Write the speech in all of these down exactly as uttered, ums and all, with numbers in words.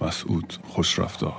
مسعود خوشرفتار.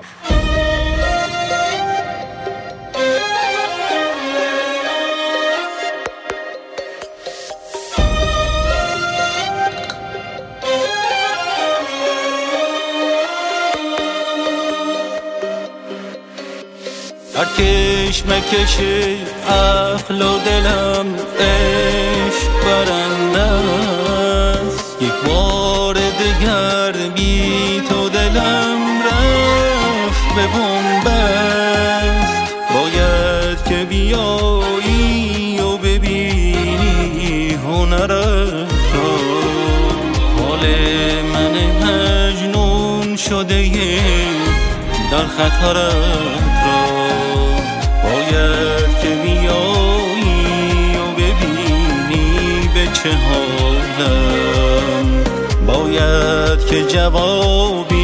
هر کشمکش عقل و دلم عشق برنده است، یک بار دگر بی تو دلم رفت به بنبست. باید که بیایی و ببینی هنرت را، حال من مجنون شده در خطرت را. باید که بیایی و ببینی به چه حالم، باید که جوابی